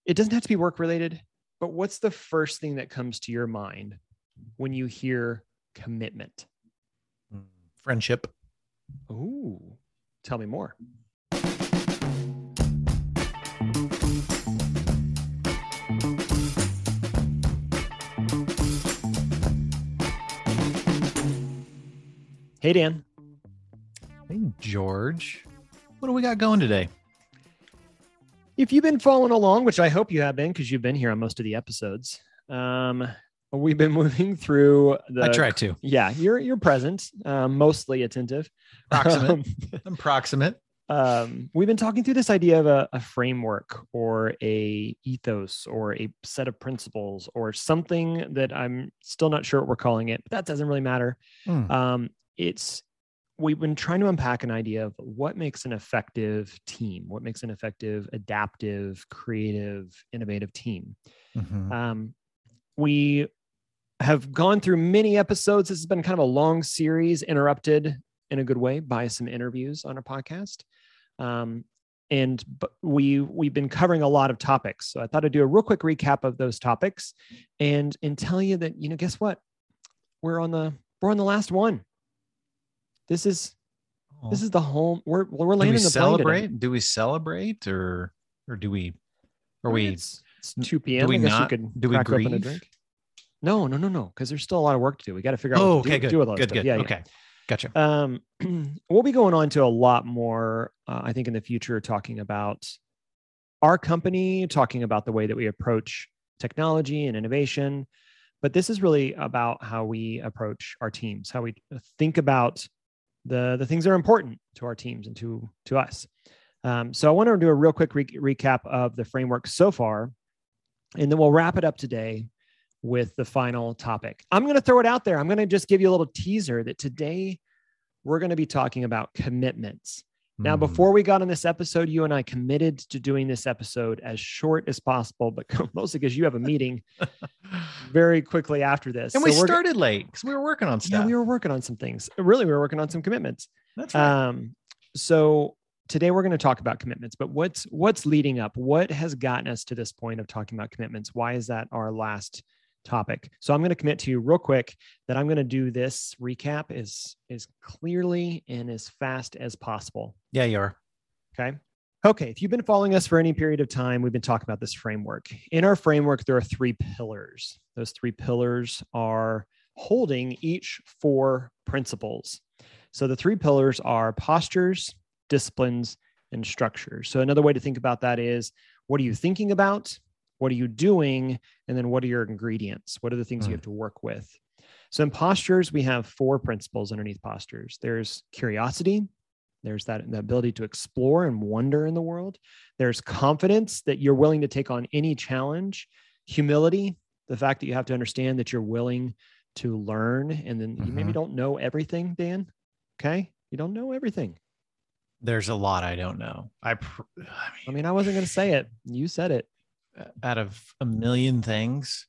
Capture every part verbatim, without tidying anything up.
it doesn't have to be work related, but what's the first thing that comes to your mind when you hear commitment? Friendship. Ooh, tell me more. Hey, Dan. Hey, George. What do we got going today? If you've been following along, which I hope you have been, because you've been here on most of the episodes, um, we've been moving through the... I try to. Yeah, you're you're present, um, mostly attentive. Proximate. Um, I'm proximate. Um, we've been talking through this idea of a, a framework or a ethos or a set of principles or something that I'm still not sure what we're calling it, but that doesn't really matter. Mm. Um, it's we've been trying to unpack an idea of what makes an effective team, what makes an effective, adaptive, creative, innovative team. Mm-hmm. Um, we have gone through many episodes. This has been kind of a long series, interrupted in a good way by some interviews on our podcast. Um, and but we, we've been covering a lot of topics. So I thought I'd do a real quick recap of those topics and, and tell you that, you know, guess what? We're on the, we're on the last one. This is, oh. this is the home. We're, we're landing do we the celebrate? plane today. Do we celebrate or, or do we, are I mean, we, it's, it's two p.m. Do we I guess not, you could do we crack grieve? open a drink. No, no, no, no. Cause there's still a lot of work to do. We got to figure out oh, what to okay, do, good, do with all this good, stuff. good. Yeah, yeah. Okay. Gotcha. Um, we'll be going on to a lot more, uh, I think in the future, talking about our company, talking about the way that we approach technology and innovation. But this is really about how we approach our teams, how we think about the, the things that are important to our teams and to, to us. Um, so I want to do a real quick re- recap of the framework so far, and then we'll wrap it up today with the final topic. I'm going to throw it out there. I'm going to just give you a little teaser that today we're going to be talking about commitments. Now, Mm. before we got on this episode, you and I committed to doing this episode as short as possible, but mostly because you have a meeting very quickly after this. And so we started late because we were working on stuff. Yeah, we were working on some things. Really, we were working on some commitments. That's right. Um, so today we're going to talk about commitments, but what's what's leading up? What has gotten us to this point of talking about commitments? Why is that our last topic? So I'm going to commit to you real quick that I'm going to do this recap as, as clearly and as fast as possible. Yeah, you are. Okay. Okay. If you've been following us for any period of time, we've been talking about this framework. In our framework, there are three pillars. Those three pillars are holding each four principles. So the three pillars are postures, disciplines, and structures. So another way to think about that is, what are you thinking about? What are you doing? And then what are your ingredients? What are the things mm. you have to work with? So in postures, we have four principles underneath postures. There's curiosity. There's that the ability to explore and wonder in the world. There's confidence that you're willing to take on any challenge. Humility, the fact that you have to understand that you're willing to learn. And then mm-hmm. you maybe don't know everything, Dan. Okay. You don't know everything. There's a lot I don't know. I, pr- I, mean, I mean, I wasn't going to say it. You said it. Out of a million things,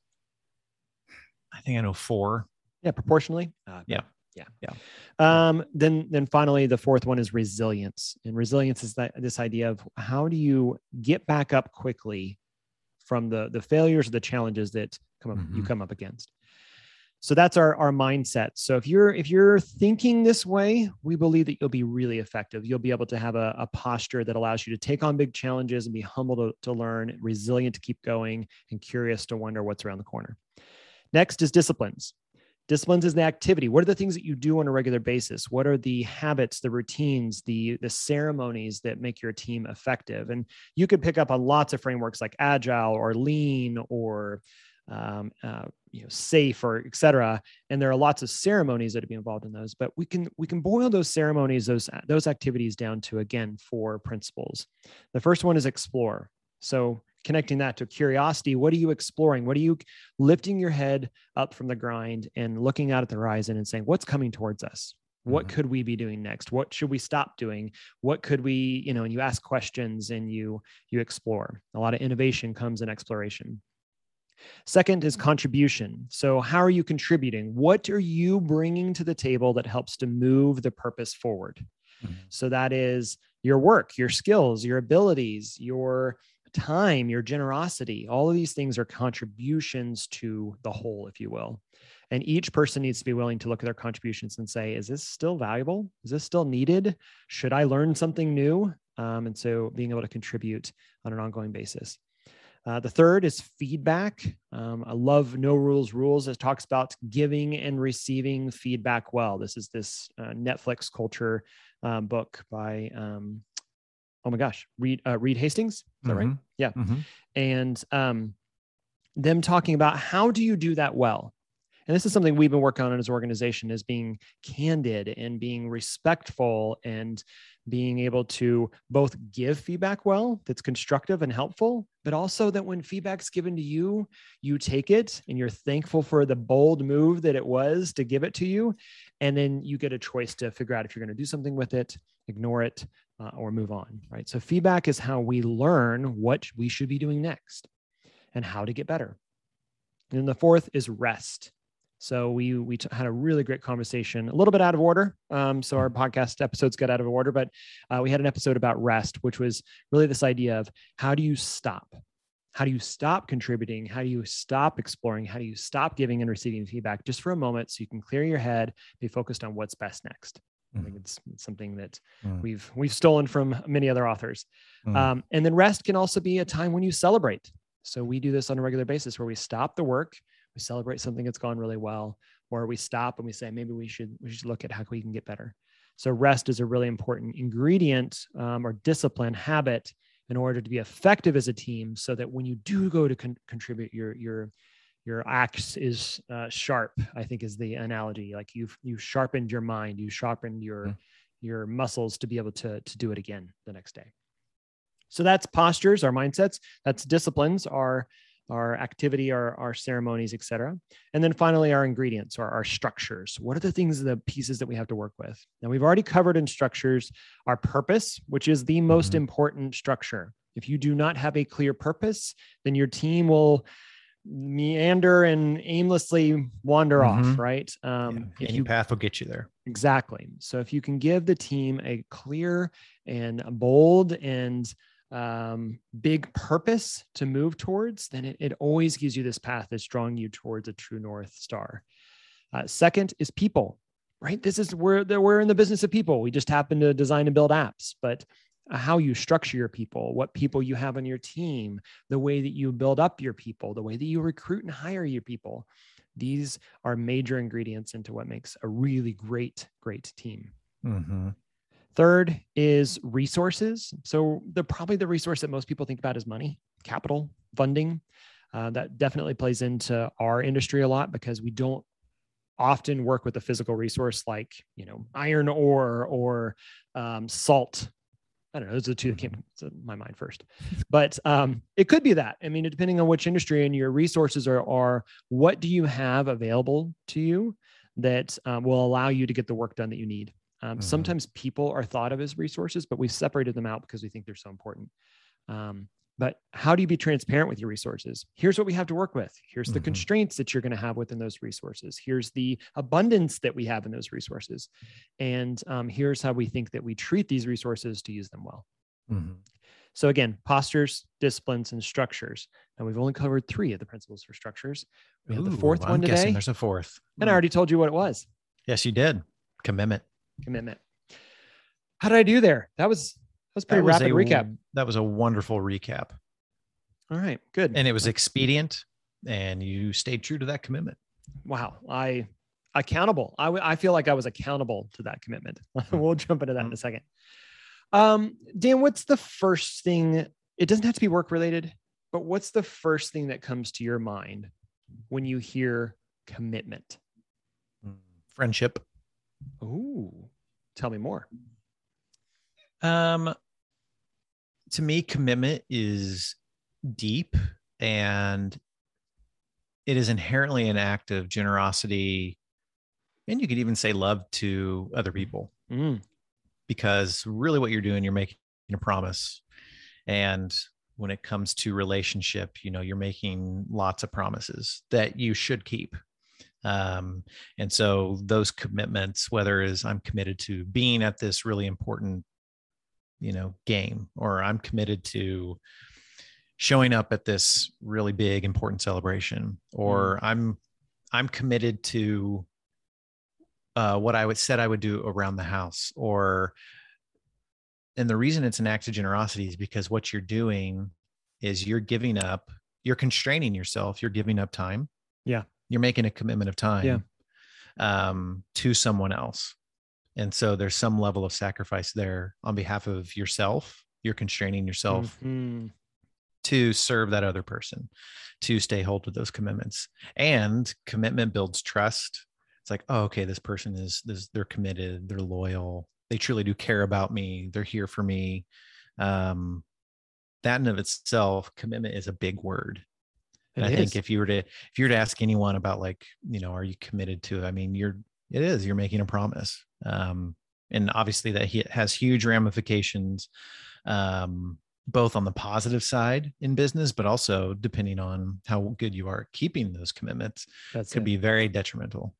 I think I know four. Yeah, proportionally. Uh, yeah. Yeah. Yeah. Um, then, then finally, the fourth one is resilience. And resilience is that this idea of how do you get back up quickly from the, the failures or the challenges that come up, mm-hmm. you come up against. So that's our, our mindset. So if you're, if you're thinking this way, we believe that you'll be really effective. You'll be able to have a, a posture that allows you to take on big challenges and be humble to, to learn, resilient to keep going, and curious to wonder what's around the corner. Next is disciplines. Disciplines is the activity. What are the things that you do on a regular basis? What are the habits, the routines, the, the ceremonies that make your team effective? And you could pick up on lots of frameworks like Agile or Lean or um, uh, you know, safe or et cetera. And there are lots of ceremonies that would be involved in those, but we can, we can boil those ceremonies, those, those activities down to, again, four principles. The first one is explore. So connecting that to curiosity, what are you exploring? What are you lifting your head up from the grind and looking out at the horizon and saying, what's coming towards us? What mm-hmm. could we be doing next? What should we stop doing? What could we, you know, and you ask questions and you, you explore. A lot of innovation comes in exploration. Second is contribution. So how are you contributing? What are you bringing to the table that helps to move the purpose forward? Mm-hmm. So that is your work, your skills, your abilities, your time, your generosity, all of these things are contributions to the whole, if you will. And each person needs to be willing to look at their contributions and say, is this still valuable? Is this still needed? Should I learn something new? Um, and so being able to contribute on an ongoing basis. Uh, the third is feedback. Um, I love No Rules Rules. It talks about giving and receiving feedback well. This is this uh, Netflix culture uh, book by, um, oh my gosh, Reed, uh, Reed Hastings. Is that Mm-hmm. right? Yeah. Mm-hmm. And um, them talking about how do you do that well? And this is something we've been working on as an organization, is being candid and being respectful and being able to both give feedback well, that's constructive and helpful, but also that when feedback's given to you, you take it and you're thankful for the bold move that it was to give it to you. And then you get a choice to figure out if you're going to do something with it, ignore it, uh, or move on, right? So feedback is how we learn what we should be doing next and how to get better. And then the fourth is rest. So we we t- had a really great conversation, a little bit out of order. Um, so our podcast episodes got out of order, but uh, we had an episode about rest, which was really this idea of how do you stop? How do you stop contributing? How do you stop exploring? How do you stop giving and receiving feedback just for a moment so you can clear your head, be focused on what's best next? Mm. I think it's, it's something that mm. we've we've stolen from many other authors. Mm. Um, and then rest can also be a time when you celebrate. So we do this on a regular basis where we stop the work, we celebrate something that's gone really well, or we stop and we say, maybe we should, we should look at how we can get better. So rest is a really important ingredient um, or discipline habit in order to be effective as a team, so that when you do go to con- contribute, your, your, your axe is uh, sharp, I think is the analogy. Like you've, you've sharpened your mind, you sharpened your, mm. your muscles to be able to, to do it again the next day. So that's postures, our mindsets, that's disciplines, our our activity, our, our ceremonies, et cetera. And then finally, our ingredients or our structures. What are the things, the pieces that we have to work with? Now, we've already covered in structures our purpose, which is the most mm-hmm. important structure. If you do not have a clear purpose, then your team will meander and aimlessly wander mm-hmm. off, right? Um, yeah, any you, path will get you there. Exactly. So if you can give the team a clear and bold and um, big purpose to move towards, then it, it always gives you this path that's drawing you towards a true North Star. Uh, second is people, right? This is where we're in the business of people. We just happen to design and build apps, but how you structure your people, what people you have on your team, the way that you build up your people, the way that you recruit and hire your people. These are major ingredients into what makes a really great, great team. Mm-hmm. Third is resources. So the probably the resource that most people think about is money, capital, funding. Uh, that definitely plays into our industry a lot because we don't often work with a physical resource like, you know, iron ore or um, salt. I don't know. Those are the two that came to my mind first, but um, it could be that. I mean, depending on which industry and your resources are, are what do you have available to you that um, will allow you to get the work done that you need? Um, mm-hmm. Sometimes people are thought of as resources, but we've separated them out because we think they're so important. Um, but how do you be transparent with your resources? Here's what we have to work with. Here's the mm-hmm. constraints that you're going to have within those resources. Here's the abundance that we have in those resources. And um, here's how we think that we treat these resources to use them well. Mm-hmm. So again, postures, disciplines, and structures. And we've only covered three of the principles for structures. We have Ooh, the fourth I'm one today. Guessing there's a fourth. And I already told you what it was. Yes, you did. Commitment. Commitment. How did I do there? That was that was pretty that was rapid a, recap. That was a wonderful recap. All right, good. And it was expedient, and you stayed true to that commitment. Wow, I accountable. I I feel like I was accountable to that commitment. We'll jump into that mm-hmm. in a second. Um, Dan, what's the first thing? It doesn't have to be work related, but what's the first thing that comes to your mind when you hear commitment? Friendship. Ooh, tell me more. Um, to me, commitment is deep, and it is inherently an act of generosity, and you could even say love to other people. Mm. Because really what you're doing, you're making a promise. And when it comes to relationship, you know, you're making lots of promises that you should keep. Um, and so those commitments, whether it is I'm committed to being at this really important, you know, game, or I'm committed to showing up at this really big, important celebration, or Mm. I'm, I'm committed to uh, what I would said I would do around the house, or, and the reason it's an act of generosity is because what you're doing is you're giving up, you're constraining yourself, you're giving up time. Yeah. You're making a commitment of Yeah. time um, to someone else. And so there's some level of sacrifice there on behalf of yourself. You're constraining yourself Mm-hmm. to serve that other person, to stay hold of those commitments. And commitment builds trust. It's like, oh, okay, this person is this, they're committed, they're loyal, they truly do care about me, they're here for me. Um, that in of itself, commitment is a big word. And It I think is. if you were to if you were to ask anyone about, like, you know, are you committed to it? I mean, you're it is, you're making a promise. Um, and obviously that he, has huge ramifications, um, both on the positive side in business, but also depending on how good you are at keeping those commitments, That's could it. be very detrimental.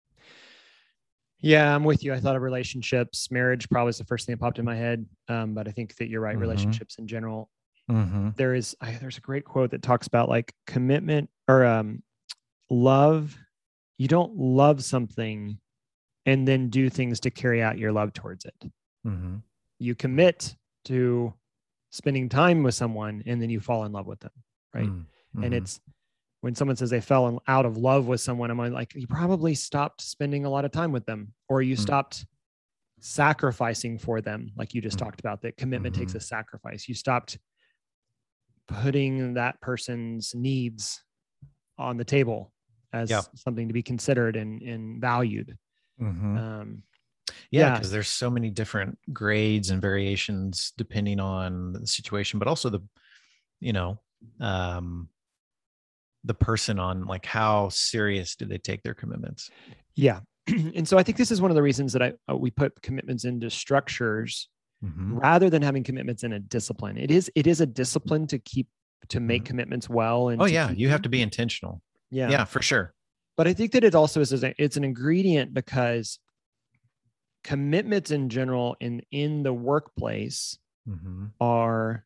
Yeah, I'm with you. I thought of relationships. Marriage probably is the first thing that popped in my head. Um, but I think that you're right. Mhm. Relationships in general. Mm-hmm. There is, I, there's a great quote that talks about like commitment or um, love. You don't love something and then do things to carry out your love towards it. Mm-hmm. You commit to spending time with someone and then you fall in love with them. Right. Mm-hmm. And it's when someone says they fell in, out of love with someone, I'm like, you probably stopped spending a lot of time with them, or you Mm-hmm. stopped sacrificing for them. Like you just Mm-hmm. talked about, that commitment Mm-hmm. takes a sacrifice. You stopped putting that person's needs on the table as Yeah. something to be considered and, and valued. Mm-hmm. Um, yeah, because there's so many different grades and variations depending on the situation, but also the, you know, um, the person on like how serious do they take their commitments. Yeah. And so I think this is one of the reasons that I uh, we put commitments into structures Mm-hmm. rather than having commitments in a discipline. It is it is a discipline to keep to make Mm-hmm. commitments well. And oh to yeah, keep you them. have to be intentional. Yeah. Yeah, for sure. But I think that it also is a, it's an ingredient because commitments in general in in the workplace Mm-hmm. are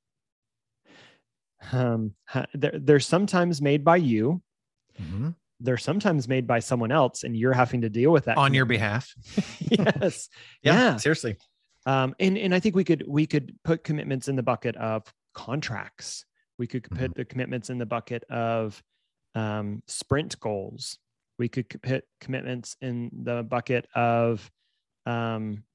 um they're, they're sometimes made by you. Mm-hmm. They're sometimes made by someone else and you're having to deal with that on your commitment. behalf. Yes. yeah, Yeah. Seriously. Um, and, and I think we could, we could put commitments in the bucket of contracts. We could put Mm-hmm. the commitments in the bucket of um, sprint goals. We could put commitments in the bucket of um,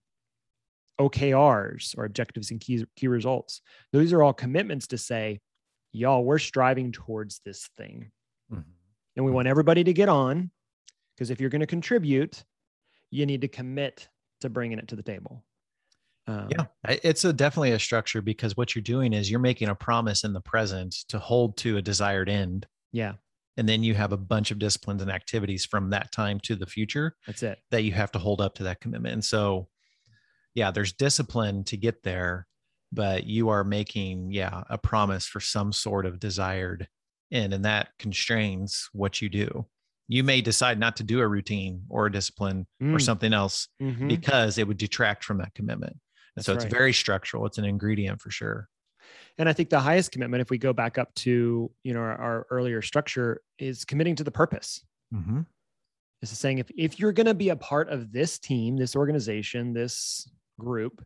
O K Rs, or objectives and key, key results. Those are all commitments to say, y'all, we're striving towards this thing. Mm-hmm. And we want everybody to get on, because if you're going to contribute, you need to commit to bringing it to the table. Um, yeah, it's a definitely a structure, because what you're doing is you're making a promise in the present to hold to a desired end. Yeah. And then you have a bunch of disciplines and activities from that time to the future. That's it. That you have to hold up to that commitment. And so, yeah, there's discipline to get there, but you are making, yeah, a promise for some sort of desired end, and that constrains what you do. You may decide not to do a routine or a discipline Mm. or something else Mm-hmm. because it would detract from that commitment. And That's so it's right. very structural. It's an ingredient for sure. And I think the highest commitment, if we go back up to, you know, our, our earlier structure, is committing to the purpose. Mm-hmm. This is saying, if, if you're going to be a part of this team, this organization, this group,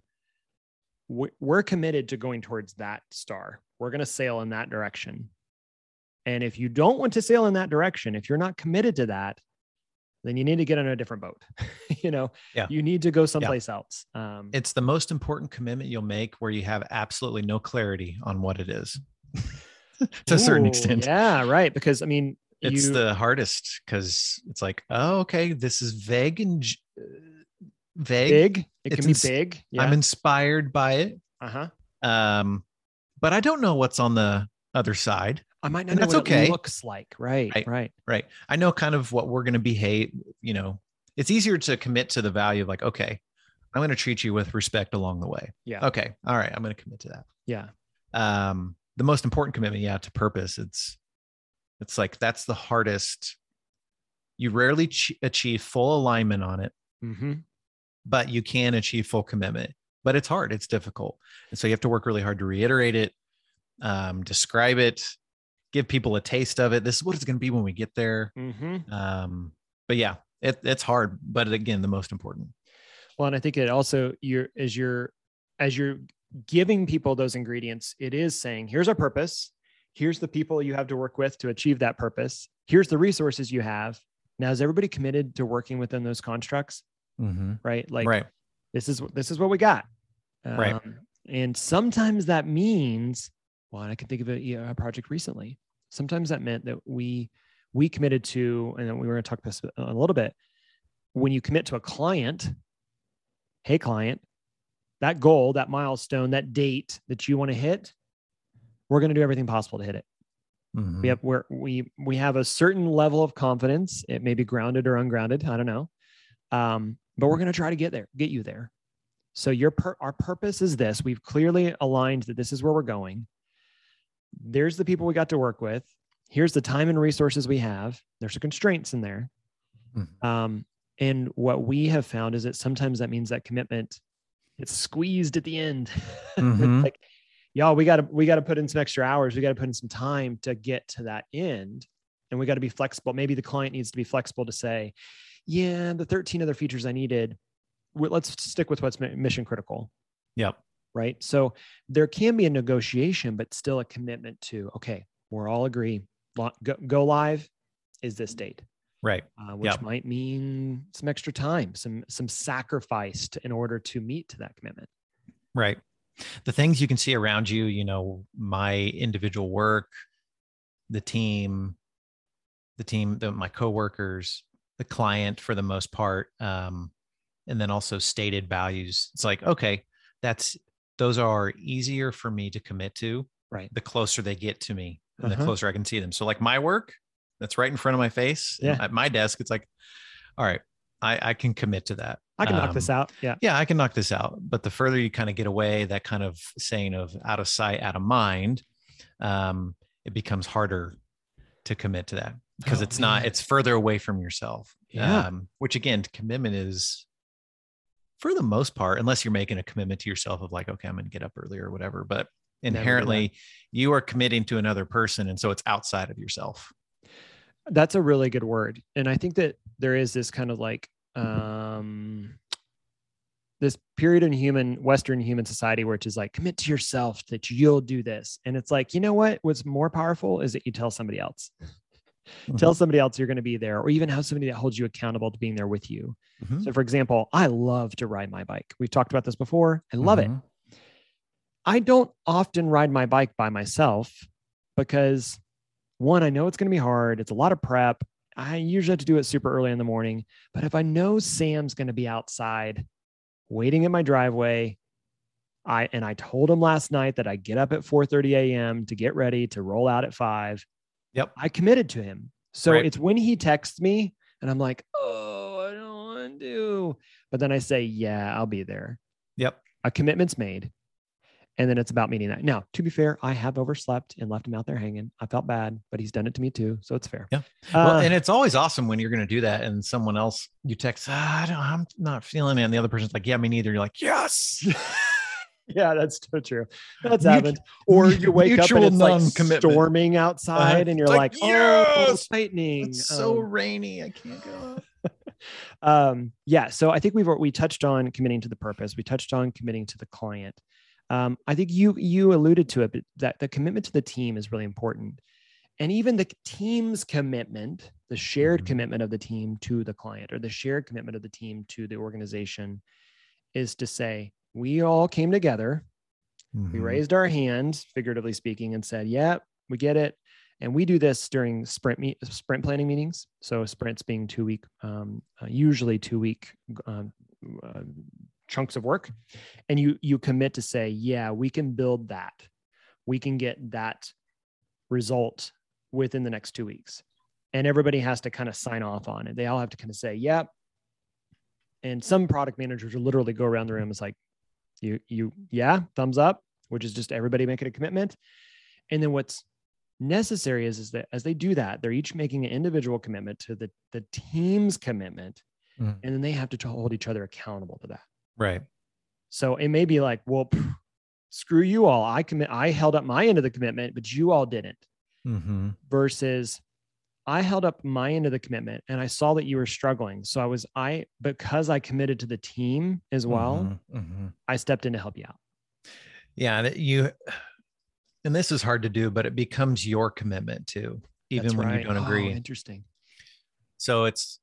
we're committed to going towards that star. We're going to sail in that direction. And if you don't want to sail in that direction, if you're not committed to that, then you need to get on a different boat. you know, yeah. you need to go someplace yeah. else. Um, it's the most important commitment you'll make where you have absolutely no clarity on what it is to a certain ooh, extent. Yeah, right. Because I mean, it's you, the hardest, because it's like, oh, okay, this is vague and uh, vague. Big. It it's can be ins- big. Yeah. I'm inspired by it. Uh-huh. Um, but I don't know what's on the other side. I might not and know that's what okay. it looks like. Right, right. Right. Right. I know kind of what we're going to behave, you know, it's easier to commit to the value of like, okay, I'm going to treat you with respect along the way. Yeah. Okay. All right. I'm going to commit to that. Yeah. Um, the most important commitment, yeah, to purpose. It's, it's like, that's the hardest. You rarely ch- achieve full alignment on it, mm-hmm. but you can achieve full commitment, but it's hard. It's difficult. And so you have to work really hard to reiterate it. um, describe it, give people a taste of it. This is what it's going to be when we get there. Mm-hmm. Um, but yeah, it, it's hard, but again, the most important. Well, and I think it also, you're, as you're, as you're giving people those ingredients, it is saying, here's our purpose. Here's the people you have to work with to achieve that purpose. Here's the resources you have. Now, is everybody committed to working within those constructs? Mm-hmm. Right? Like, right. this is, this is what we got. Um, right. And sometimes that means, well, I can think of a, a project recently. Sometimes that meant that we, we committed to, and we were going to talk this a little bit, when you commit to a client, hey client, that goal, that milestone, that date that you want to hit, we're going to do everything possible to hit it. Mm-hmm. We have, we're, we, we have a certain level of confidence. It may be grounded or ungrounded. I don't know. Um, but we're going to try to get there, get you there. So your, per, our purpose is this. We've clearly aligned that this is where we're going. There's the people we got to work with. Here's the time and resources we have. There's some constraints in there. Mm-hmm. Um, and what we have found is that sometimes that means that commitment, it's squeezed at the end. Mm-hmm. Like, y'all, we got to, we got to put in some extra hours. We got to put in some time to get to that end. And we got to be flexible. Maybe the client needs to be flexible to say, yeah, the thirteen other features I needed, let's stick with what's mission critical. Yep. Right. So there can be a negotiation, but still a commitment to, okay, we're all agree. Go, go live is this date. Right. Uh, which yep. might mean some extra time, some, some sacrifice to, in order to meet to that commitment. Right. The things you can see around you, you know, my individual work, the team, the team, the, my coworkers, the client for the most part. Um, and then also stated values. It's like, okay, that's, those are easier for me to commit to. Right. The closer they get to me and uh-huh. the closer I can see them. So like my work that's right in front of my face yeah. at my desk, it's like, all right, I, I can commit to that. I can um, knock this out. Yeah. Yeah. I can knock this out. But the further you kind of get away, that kind of saying of out of sight, out of mind, um, it becomes harder to commit to that because oh, it's man. not, it's further away from yourself. Yeah. Um, which again, commitment is, for the most part, unless you're making a commitment to yourself of like, okay, I'm going to get up early or whatever, but inherently you are committing to another person. And so it's outside of yourself. That's a really good word. And I think that there is this kind of like, um, this period in human, Western human society where it's just like, commit to yourself that you'll do this. And it's like, you know what, what's more powerful is that you tell somebody else. Mm-hmm. Tell somebody else you're going to be there, or even have somebody that holds you accountable to being there with you. Mm-hmm. So for example, I love to ride my bike. We've talked about this before. I love mm-hmm. it. I don't often ride my bike by myself because one, I know it's going to be hard. It's a lot of prep. I usually have to do it super early in the morning, but if I know Sam's going to be outside waiting in my driveway, I, and I told him last night that I get up at four thirty a.m. to get ready to roll out at five. Yep. I committed to him. So right. it's when he texts me and I'm like, oh, I don't want to. But then I say, yeah, I'll be there. Yep. A commitment's made. And then it's about meeting that. Now, to be fair, I have overslept and left him out there hanging. I felt bad, but he's done it to me too. So it's fair. Yeah. Uh, well, and it's always awesome when you're going to do that and someone else, you text, ah, I don't, I'm not feeling it. And the other person's like, yeah, me neither. You're like, yes. Yeah, that's so true. That's Mut- happened. Or you wake up and it's like storming outside uh, and you're like, like, oh, yes! lightning. It's so um, rainy. I can't go up. um, yeah. So I think we've, we touched on committing to the purpose. We touched on committing to the client. Um, I think you, you alluded to it, but that the commitment to the team is really important. And even the team's commitment, the shared mm-hmm. commitment of the team to the client, or the shared commitment of the team to the organization, is to say, we all came together, mm-hmm. we raised our hands, figuratively speaking, and said, yeah, we get it. And we do this during sprint meet, sprint planning meetings. So sprints being two week, um, uh, usually two week um, uh, chunks of work. And you, you commit to say, yeah, we can build that. We can get that result within the next two weeks. And everybody has to kind of sign off on it. They all have to kind of say, yep. Yeah. And some product managers will literally go around the room. It's like, You, you, yeah, thumbs up, which is just everybody making a commitment. And then what's necessary is, is that as they do that, they're each making an individual commitment to the, the team's commitment. Mm. And then they have to hold each other accountable to that. Right. So it may be like, well, screw you all. I commit, I held up my end of the commitment, but you all didn't. Mm-hmm. Versus I held up my end of the commitment and I saw that you were struggling. So I was, I, because I committed to the team as well, Mm-hmm. Mm-hmm. I stepped in to help you out. Yeah. That you, and this is hard to do, but it becomes your commitment too, even That's when right. you don't Oh, agree. interesting. So it's,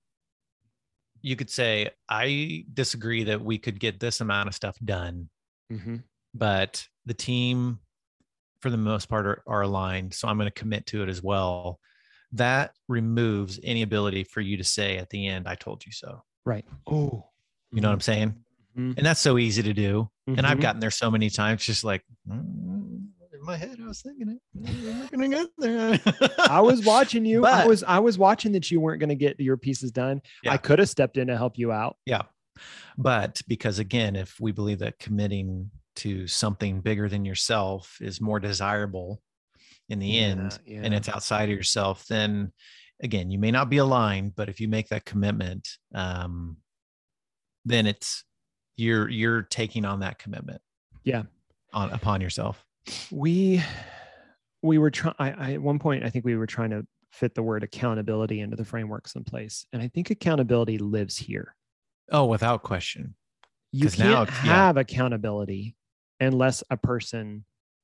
you could say, I disagree that we could get this amount of stuff done, Mm-hmm. but the team for the most part are, are aligned. So I'm going to commit to it as well. That removes any ability for you to say at the end, I told you so. Right. Oh, you know what I'm saying? Mm-hmm. And that's so easy to do. Mm-hmm. And I've gotten there so many times, just like mm, in my head, I was thinking it. I'm not gonna get there. I was watching you. But, I was, I was watching that you weren't going to get your pieces done. Yeah. I could have stepped in to help you out. Yeah. But because again, if we believe that committing to something bigger than yourself is more desirable in the Yeah, end, yeah. and it's outside of yourself, then again, you may not be aligned, but if you make that commitment, um, then it's, you're, you're taking on that commitment. Yeah. On upon yourself. We, we were trying, I, at one point, I think we were trying to fit the word accountability into the frameworks in place. And I think accountability lives here. Oh, without question. You 'Cause can't now it's- yeah. have accountability unless a person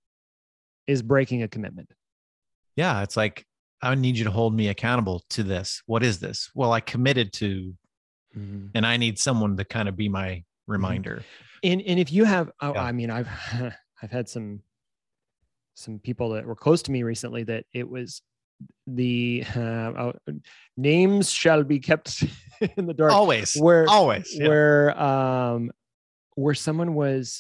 is breaking a commitment. Yeah. It's like, I need you to hold me accountable to this. What is this? Well, I committed to, Mm-hmm. and I need someone to kind of be my reminder. And, and if you have, oh, Yeah. I mean, I've, I've had some, some people that were close to me recently that it was the uh, uh, names shall be kept in the dark. Always, where, always, yeah. where, um, where someone was,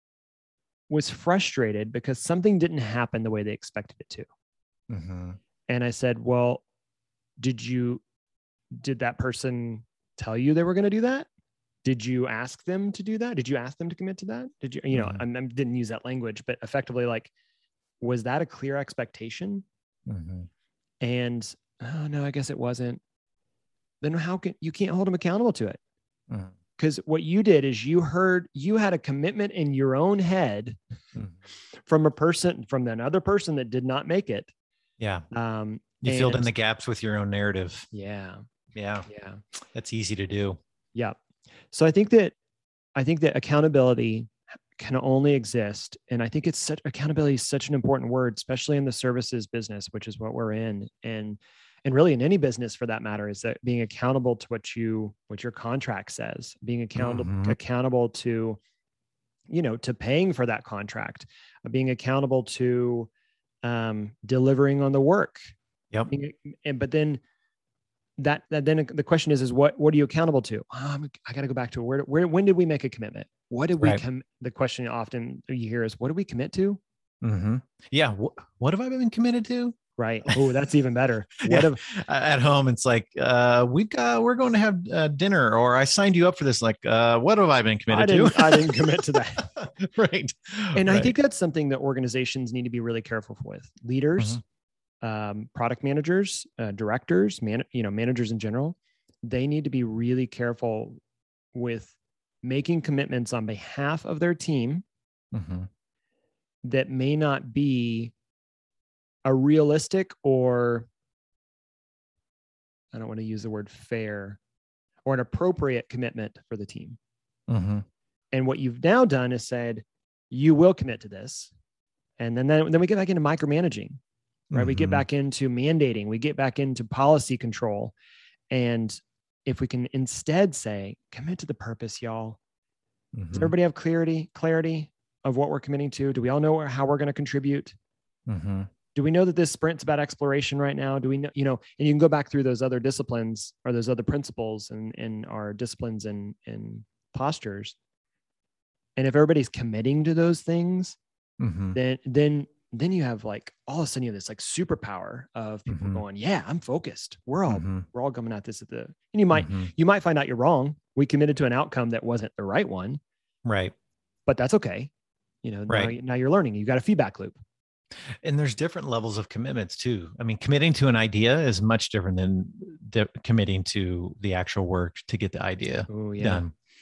was frustrated because something didn't happen the way they expected it to. Mm-hmm. And I said, well, did you, did that person tell you they were going to do that? Did you ask them to do that? Did you ask them to commit to that? Did you, you know, Mm-hmm. I, I didn't use that language, but effectively, like, was that a clear expectation? Mm-hmm. And, oh no, I guess it wasn't. Then how can, you can't hold them accountable to it. Mm-hmm. Because what you did is you heard, you had a commitment in your own head Mm-hmm. from a person, from another person that did not make it. Yeah. Um, You filled in and- the gaps with your own narrative. Yeah. Yeah. Yeah. That's easy to do. Yeah. So I think that, I think that accountability can only exist. And I think it's such, accountability is such an important word, especially in the services business, which is what we're in. And, and really in any business for that matter, is that being accountable to what you, what your contract says, being accountable, Mhm. accountable to, you know, to paying for that contract, being accountable to um, delivering on the work. Yep. Being- And, but then that, that then the question is, is what, what are you accountable to? Um, I got to go back to where, where, when did we make a commitment? What did we Right. come? The question often you hear is, what do we commit to? Mm-hmm. Yeah. Wh- what have I been committed to? Right. Oh, that's even better. What Yeah. if, At home, it's like, uh, we've got, we're going to have uh, dinner, or I signed you up for this. Like, uh, what have I been I committed didn't, to? I didn't commit to that. Right. And I Right. think that's something that organizations need to be really careful with. Leaders, um, product managers, uh, directors, man, you know, managers in general, they need to be really careful with making commitments on behalf of their team Mhm. that may not be a realistic, or I don't want to use the word fair, or an appropriate commitment for the team. Mhm. And what you've now done is said, you will commit to this. And then, then, then we get back into micromanaging, right? We get Mhm. back into mandating, we get back into policy control. And if we can instead say, commit to the purpose, y'all. Does Mhm. everybody have clarity, clarity of what we're committing to? Do we all know how we're going to contribute? Mhm. Do we know that this sprint's about exploration right now? Do we know, you know, and you can go back through those other disciplines or those other principles and, and our disciplines and, and postures. And if everybody's committing to those things, Mhm. then, then, then you have like, all of a sudden you have this like superpower of people Mhm. going, yeah, I'm focused. We're all, Mhm. we're all coming at this at the, and you might, Mhm. you might find out you're wrong. We committed to an outcome that wasn't the right one, Right. but that's okay. You know, now, Right. now you're learning, you got a feedback loop. And there's different levels of commitments too. I mean, committing to an idea is much different than de- committing to the actual work to get the idea Oh yeah. done.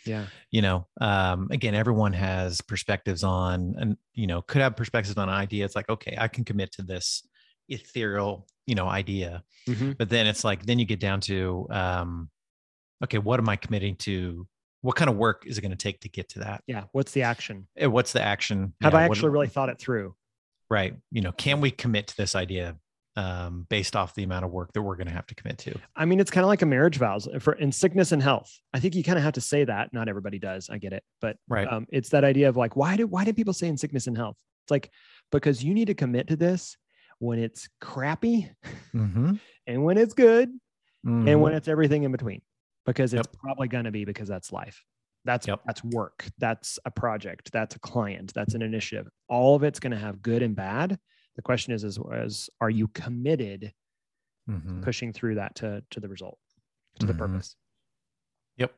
Yeah. You know, um, again, everyone has perspectives on, and, you know, could have perspectives on an idea. It's like, okay, I can commit to this ethereal, you know, idea. Mm-hmm. But then it's like, then you get down to, um, okay, what am I committing to? What kind of work is it going to take to get to that? Yeah. What's the action? And what's the action? Have Yeah, I what- actually really thought it through? Right. You know, can we commit to this idea um, based off the amount of work that we're going to have to commit to? I mean, it's kind of like a marriage vows for in sickness and health. I think you kind of have to say that. Not everybody does. I get it. But Right. um, it's that idea of like, why do, why do people say in sickness and health? It's like, because you need to commit to this when it's crappy Mm-hmm. and when it's good Mm-hmm. and when it's everything in between, because it's Yep. probably going to be because that's life. That's, Yep. that's work. That's a project. That's a client. That's an initiative. All of it's going to have good and bad. The question is, is, is are you committed Mm-hmm. pushing through that to, to the result, to the Mhm. purpose? Yep.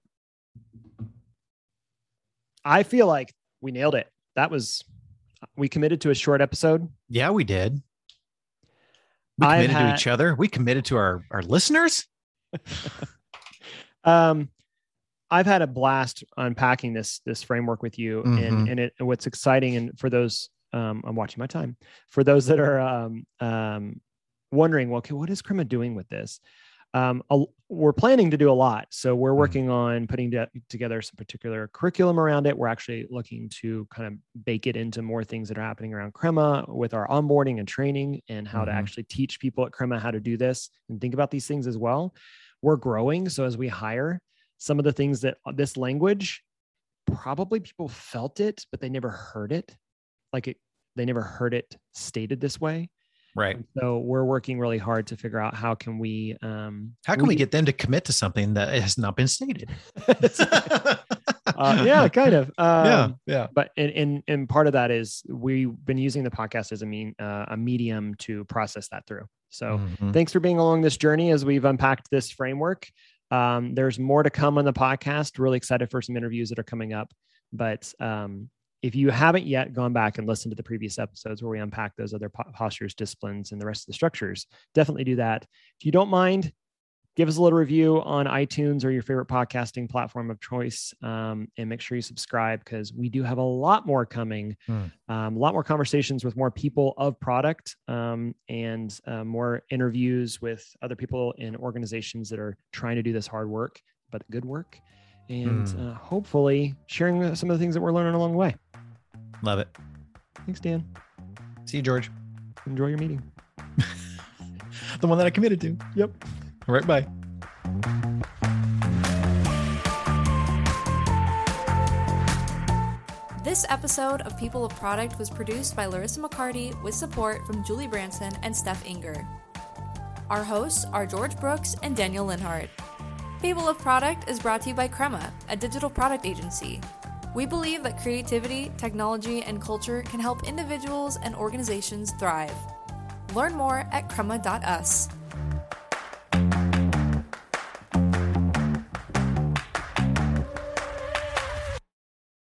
I feel like we nailed it. That was, we committed to a short episode. Yeah, we did. We I've committed had- to each other. We committed to our, our listeners. Um, I've had a blast unpacking this, this framework with you, and, Mhm. and it, what's exciting. And for those, um, I'm watching my time, for those that are, um, um, wondering, well, okay, what is Crema doing with this? Um, a, we're planning to do a lot. So we're working on putting de- together some particular curriculum around it. We're actually looking to kind of bake it into more things that are happening around Crema with our onboarding and training, and how to Mhm. actually teach people at Crema how to do this and think about these things as well. We're growing. So as we hire, some of the things that this language, probably people felt it, but they never heard it. Like it, they never heard it stated this way. Right. And so we're working really hard to figure out how can we, um, How can we, get them to commit to something that has not been stated? uh, yeah, kind of. Um, yeah. Yeah. But and, and and part of that is we've been using the podcast as a mean uh, a medium to process that through. So Mhm. thanks for being along this journey as we've unpacked this framework. Um, there's more to come on the podcast. Really excited for some interviews that are coming up. But um, if you haven't yet gone back and listened to the previous episodes where we unpack those other po- postures, disciplines, and the rest of the structures, definitely do that. If you don't mind, give us a little review on iTunes or your favorite podcasting platform of choice, um, and make sure you subscribe, because we do have a lot more coming, Hmm. um, a lot more conversations with more people of product, um, and uh, more interviews with other people in organizations that are trying to do this hard work, but good work, and Hmm. uh, hopefully sharing some of the things that we're learning along the way. Love it. Thanks, Dan. See you, George. Enjoy your meeting. The one that I committed to. Yep. All right. Bye. This episode of People of Product was produced by Larissa McCarty with support from Julie Branson and Steph Inger. Our hosts are George Brooks and Daniel Linhart. People of Product is brought to you by Crema, a digital product agency. We believe that creativity, technology, and culture can help individuals and organizations thrive. Learn more at crema dot us.